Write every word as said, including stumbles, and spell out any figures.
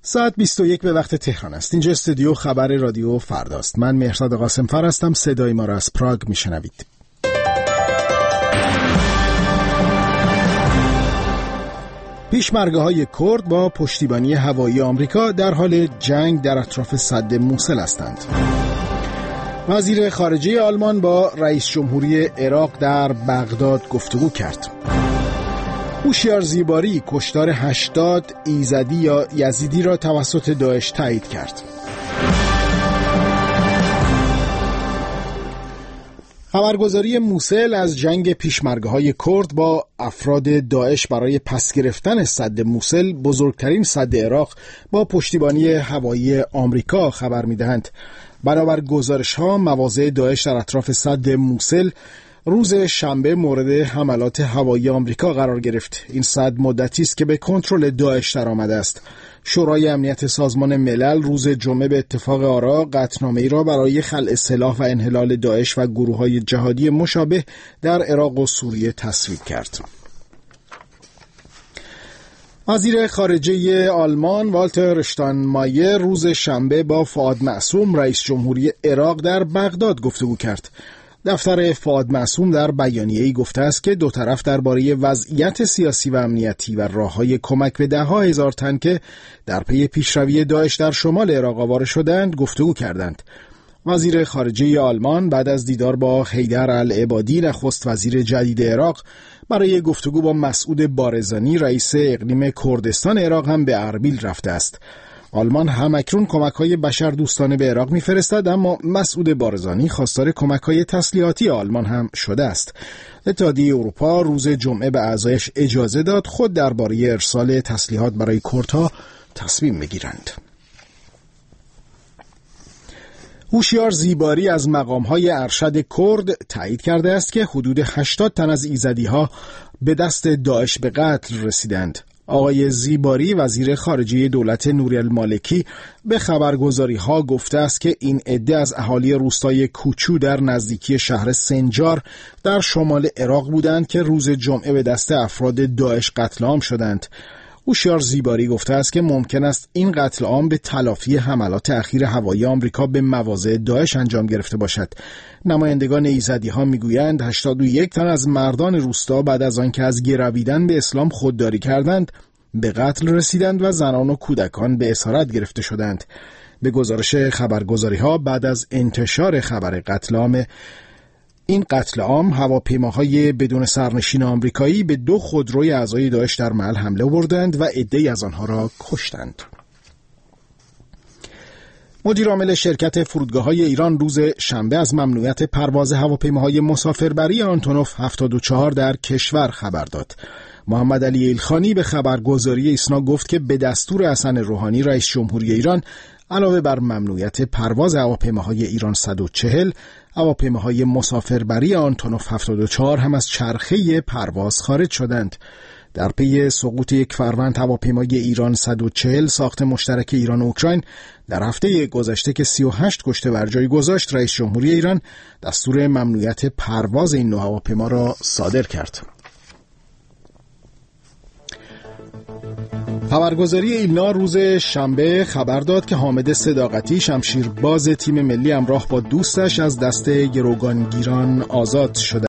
ساعت بیست و یک به وقت تهران است. اینجا استودیو خبر رادیو فرداست. من مهرداد قاسمفر هستم. صدای ما را از پراگ میشنوید. پیشمرگه‌های کرد با پشتیبانی هوایی آمریکا در حال جنگ در اطراف سد موصل هستند. وزیر خارجه آلمان با رئیس جمهوری عراق در بغداد گفتگو کرد. هوشیار زیباری کشتار هشتاد ایزدی یا یزیدی را توسط داعش تایید کرد. خبرگزاری موصل از جنگ پیشمرگه‌های کرد با افراد داعش برای پس گرفتن سد موصل، بزرگترین سد عراق، با پشتیبانی هوایی آمریکا خبر می‌دهند. بنابر گزارش‌ها مواضع داعش در اطراف سد موصل روز شنبه مورد حملات هوایی آمریکا قرار گرفت. این سد مدتی است که به کنترل داعش درآمده است. شورای امنیت سازمان ملل روز جمعه به اتفاق آرا قطعنامه‌ای را برای خلع سلاح و انحلال داعش و گروه‌های جهادی مشابه در عراق و سوریه تصویب کرد. وزیر خارجه آلمان والتر اشتاینمایر روز شنبه با فؤاد معصوم رئیس جمهوری عراق در بغداد گفتگو کرد. دفتر فؤاد معصوم در بیانیه‌ای گفته است که دو طرف درباره وضعیت سیاسی و امنیتی و راه‌های کمک به ده‌ها هزار تن که در پی پیشروی داعش در شمال عراق آواره شدند گفتگو کردند. وزیر خارجه آلمان بعد از دیدار با حیدر العبادی نخست وزیر جدید عراق برای گفتگو با مسعود بارزانی رئیس اقلیم کردستان عراق هم به اربیل رفته است. آلمان همکنون کمک‌های بشردوستانه به عراق می‌فرستد، اما مسعود بارزانی خواستار کمک‌های تسلیحاتی آلمان هم شده است. اتحادیه اروپا روز جمعه به اعضایش اجازه داد خود درباره ارسال تسلیحات برای کردها تصمیم بگیرند. هوشیار زیباری از مقام‌های ارشد کرد تایید کرده است که حدود هشتاد تن از ایزدی‌ها به دست داعش به قتل رسیدند. آقای زیباری وزیر خارجه دولت نوری المالکی به خبرگزاری‌ها گفته است که این عده از اهالی روستای کوچو در نزدیکی شهر سنجار در شمال عراق بودند که روز جمعه به دست افراد داعش قتل عام شدند. هوشیار زیباری گفته است که ممکن است این قتل عام به تلافی حملات اخیر هوایی آمریکا به مواضع داعش انجام گرفته باشد. نمایندگان ایزدی‌ها میگویند هشتاد و یک تن از مردان روستا بعد از آنکه از گرویدن به اسلام خودداری کردند به قتل رسیدند و زنان و کودکان به اسارت گرفته شدند. به گزارش خبرگزاری‌ها بعد از انتشار خبر قتل عام این قتل عام هواپیماهای بدون سرنشین آمریکایی به دو خودروی اعضای داعش در محل حمله بردند و عده‌ای از آنها را کشتند. مدیر عامل شرکت فرودگاه‌های ایران روز شنبه از ممنوعیت پرواز هواپیماهای مسافربری آنتونوف هفتاد و چهار در کشور خبر داد. محمد علی ایلخانی به خبرگزاری ایسنا گفت که به دستور حسن روحانی رئیس جمهوری ایران علاوه بر ممنوعیت پرواز هواپیماهای ایران صد و چهل، هواپیماهای مسافربری آنتونوف هفتاد و چهار هم از چرخه پرواز خارج شدند. در پی سقوط یک فروند هواپیمای ایران صد و چهل ساخت مشترک ایران و اوکراین در هفته گذشته که سی و هشت کشته بر جای گذاشت، رئیس جمهوری ایران دستور ممنوعیت پرواز این نوع هواپیما را صادر کرد. خبرگزاری ایلنا روز شنبه خبر داد که حامد صداقتی شمشیرباز تیم ملی همراه با دوستش از دست گروگانگیران آزاد شده.